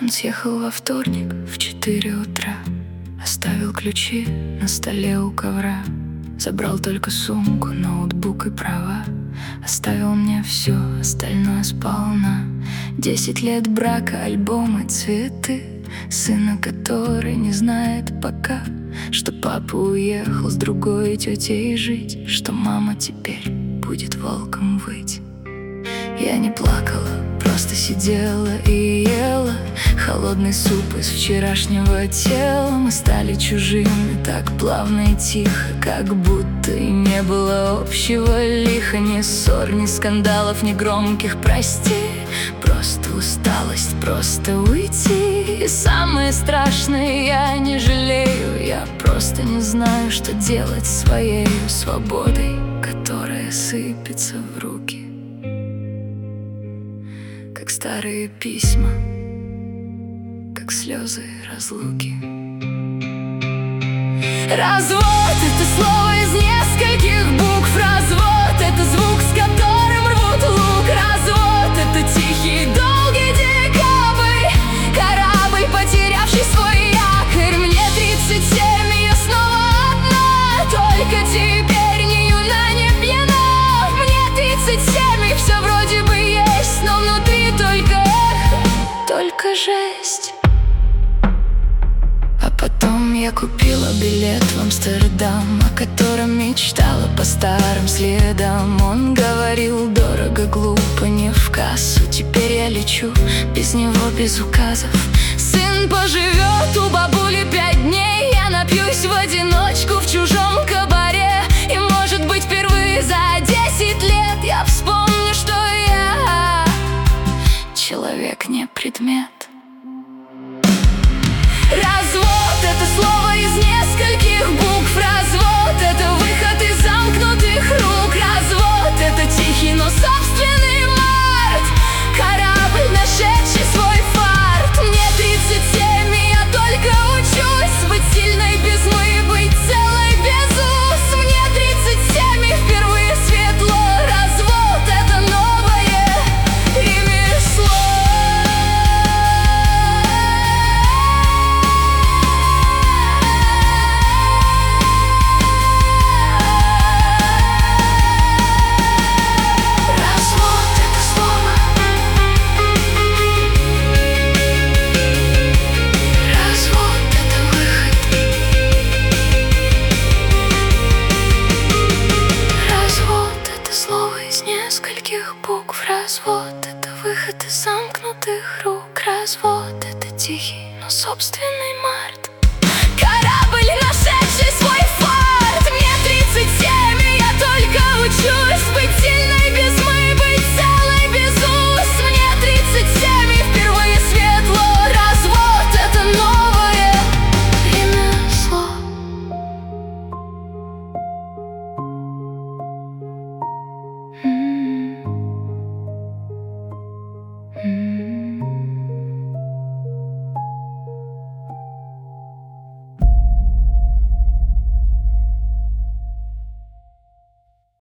Он съехал во вторник в 4 утра, оставил ключи на столе у ковра. Забрал только сумку, ноутбук и права. Оставил мне все, остальное сполна. 10 лет брака, альбомы, цветы. Сына, который не знает пока, что папа уехал с другой тетей жить, что мама теперь будет волком выть. Я не плакала, просто сидела и ела холодный суп из вчерашнего тела. Мы стали чужими так плавно и тихо, как будто и не было общего лиха. Ни ссор, ни скандалов, ни громких «прости». Просто усталость, просто уйти. И самое страшное, я не жалею. Я просто не знаю, что делать с своей свободой, которая сыпется в руки, как старые письма, как слезы разлуки. Развод — это слово из нескольких букв. Развод — это звук, с которым рвут лук. Развод — это тихий, долгий декабрь, корабль, потерявший свой якорь. Мне 37, и я снова одна, только теперь не юна, не пьяна. Мне 37, и все вроде бы есть, но внутри только жесть. А потом я купила билет в Амстердам, о котором мечтала по старым следам. Он говорил дорого, глупо, не в кассу. Теперь я лечу без него, без указов. Сын поживет у бабули 5 дней. Я напьюсь в одиночку в чужом кабаре. И может быть впервые за 10 лет я вспомню, что я человек, не предмет. Развод — это слово из нескольких букв. Развод — это выход из замкнутых рук. Развод — это тихий, но собственный март, корабль, нашедший свой фарт. Мне 37, и я только учусь быть сильной без «мы», быть целой без уз. Мне 37, и впервые светло. Развод — это новое ремесло. Нескольких букв. Развод — это выход из замкнутых рук. Развод — это тихий, но собственный март, корабль, нашедший свой